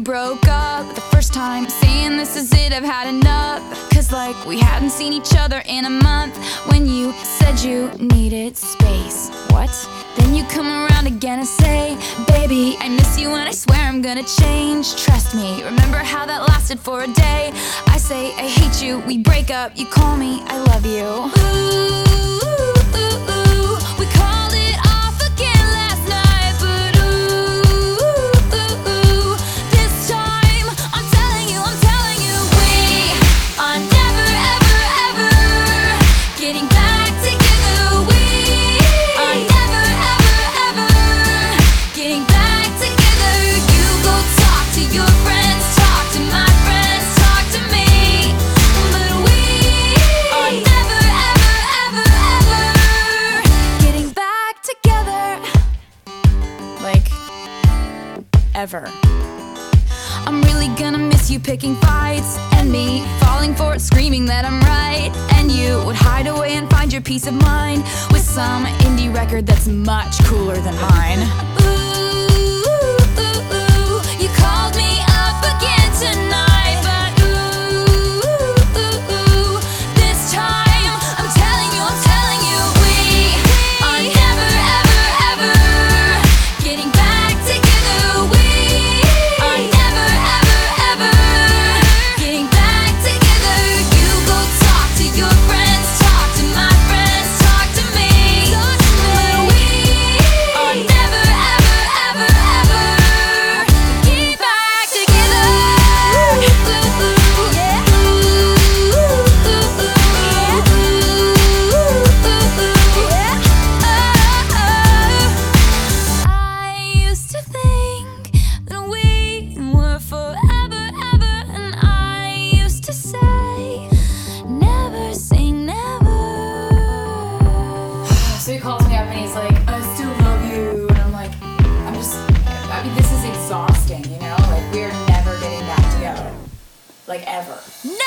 broke up the first time, saying this is it, I've had enough. Cause like we hadn't seen each other in a month. When you said you needed space, what? Then you come around again and say, baby, I miss you and I swear I'm gonna change. Trust me, remember how that lasted for a day? I say I hate you, we break up, you call me I love you. Ooh, we called it off again last night, but this time I'm telling you, we are never ever ever getting back together. We are never ever ever getting back together. You go talk to your friends, talk to my friends, talk to me, but we are never ever ever ever getting back together. Like, ever. I'm really gonna miss you picking fights, and me falling for it, screaming that I'm right. And you would hide away and find your peace of mind with some indie record that's much cooler than mine. Ooh, you called me up again tonight, but this time I'm telling you, we are never ever ever getting back together. We are never ever ever getting back together. You go talk to your friends, talk to my friends, talk to me, but we are never ever ever ever get back together. I used to think that we were forever, ever, and I used to say, never say never. So he calls me up and he's like, I still love you. And I'm like, I mean, this is exhausting, you know? Like, we're never getting back together. Like, ever. No!